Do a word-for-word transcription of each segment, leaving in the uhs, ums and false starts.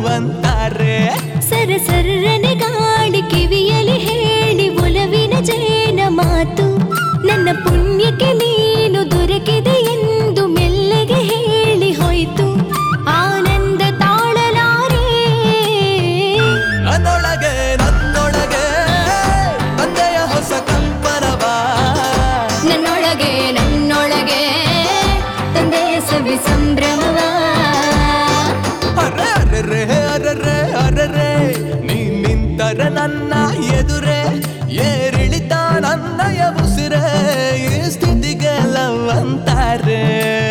Love ಅಂತಾರೆ. ಸರ ಸರ್ರನೆ ಗಾಡಿ ಕಿವಿಯಲ್ಲಿ ಹೇಳಿ ಒಲವಿನ ಜೇನ ಮಾತು. ನನ್ನ ಪುಣ್ಯಕ್ಕೆ ನೀನು ದೊರಕಿದೆ ಎಂದು ಮೆಲ್ಲಗೆ ಹೇಳಿ ಹೋಯ್ತು. ಆನಂದ ತಾಳಲಾರೆ ನನ್ನೊಳಗೆ ನನ್ನೊಳಗೆ ತಂದೆಯ ಹೊಸ ಕಂಪನವ. ನನ್ನೊಳಗೆ ನನ್ನೊಳಗೆ ತಂದೆಯ ಸವಿ ಸಂಭ್ರಮವ. ಅರೆ ಅರೆ ಅರೆ ಅರೆ ನೀ ನಿಂತರೆ ನನ್ನ ಎದುರೇ ಏರಿಳಿತ ನನ್ನಯ ಉಸಿರೇ. ಈ ಸ್ಥಿತಿಗೆ ಲವ್ ಅಂತಾರೆ.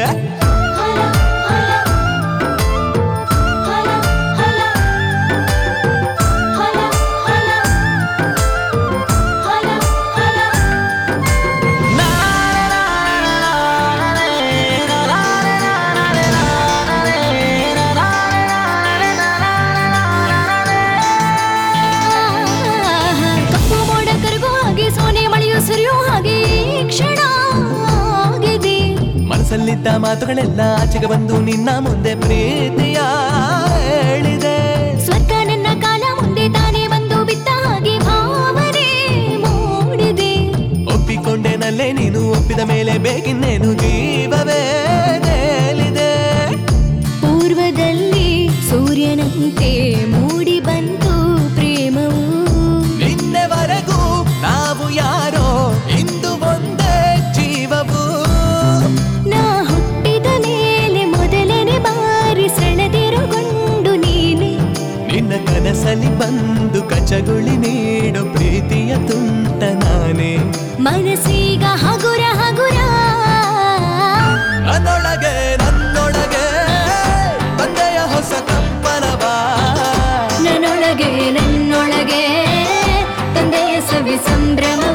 ಮನಸ್ಸಲ್ಲಿದ್ದ ಮಾತುಗಳೆಲ್ಲ ಆಚೆಗೆ ಬಂದು ನಿನ್ನ ಮುಂದೆ ಪ್ರೀತಿಯ ಹೇಳಿದೆ. ಸ್ವರ್ಗ ನನ್ನ ಕಾಲ ಮುಂದೆ ತಾನೇ ಬಂದು ಬಿದ್ದ ಹಾಗೆ ಭಾವನೆ ಮೂಡಿದೆ. ಒಪ್ಪಿಕೊಂಡೆನಲ್ಲೇ ನೀನು ಒಪ್ಪಿದ ಮೇಲೆ ಬೇಕಿನ್ನೇನು ಜೀವವೇ ತೇಲಿದೆ. ಪೂರ್ವದಲ್ಲಿ ಸೂರ್ಯನಂತೆ ಮೂಡಿ ಬಂತು ಪ್ರೇಮವು. ನಿನ್ನೆವರೆಗೂ ನಾವು ಯಾರೋ ಇಂದು ಒಂದೇ ಜೀವವು. ನಾ ಹುಟ್ಟಿದ ಮೇಲೆ ಮೊದಲನೇ ಬಾರಿ ಸೆಳೆದಿರುಗೊಂಡು ನೀನೆ. ನಿನ್ನ ಕನಸಲಿ ಬಂದು ಕಚಗುಳಿ ನೀಡೋ ಪ್ರೀತಿಯ ತುಂಟ ನಾನೇ. ಮನಸ್ಸೀಗ ಹಗುರ ಹಗುರ ನನ್ನೊಳಗೆ ನನ್ನೊಳಗೆ ತಂದೆಯ ಹೊಸ ಕಂಪನವ. ನನ್ನೊಳಗೆ ನನ್ನೊಳಗೆ ತಂದೆಯ ಸವಿ ಸಂಭ್ರಮವ.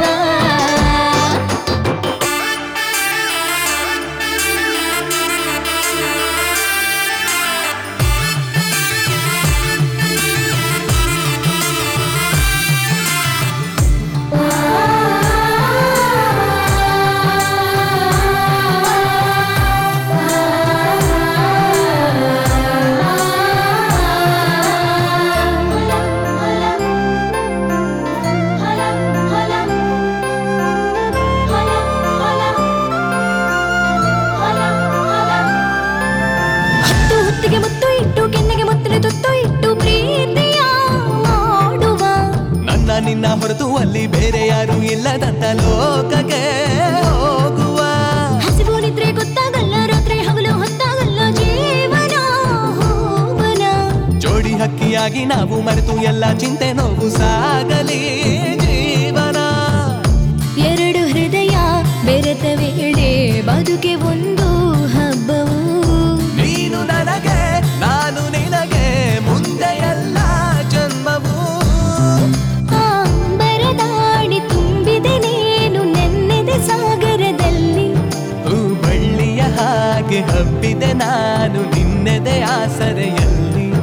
ಮುತ್ತು ಇಟ್ಟು ಕೆನ್ನೆಗೆ ಮುತ್ತಿನ ತುತ್ತು ಇಟ್ಟು ಪ್ರೀತಿಯ ಮಾಡುವ. ನನ್ನ ನಿನ್ನ ಹೊರತು ಅಲ್ಲಿ ಬೇರೆ ಯಾರು ಇಲ್ಲದಂತ ಲೋಕಕ್ಕೆ ಹೋಗುವ. ಹಸಿವು ನಿದ್ರೆ ಗೊತ್ತಾಗಲ್ಲ, ರಾತ್ರಿ ಹಗಲು ಹೊತ್ತಾಗಲ್ಲ, ಜೀವನ ಹೋಗನ. ಜೋಡಿ ಹಕ್ಕಿಯಾಗಿ ನಾವು ಮರೆತು ಎಲ್ಲ ಚಿಂತೆ ನೋವು ಸಾಗಲಿ ಜೀವನ. ಎರಡು ಹೃದಯ ಬೆರೆತ ವೇಳೆ ಬದುಕೆ ಒಂದು ಹಬ್ಬವು. ನೀನು ನನಗೆ ನಾನು ನಿನಗೆ ಮುಂದೆ ಎಲ್ಲ ಜನ್ಮವು. ಬರದಾಡಿ ತುಂಬಿದೆ ನೀನು ನೆನ್ನೆದೆ ಸಾಗರದಲ್ಲಿ. ಹೂ ಬಳ್ಳಿಯ ಹಾಗೆ ಹಬ್ಬಿದೆ ನಾನು ನಿನ್ನೆದೆ ಆಸರೆಯಲ್ಲಿ.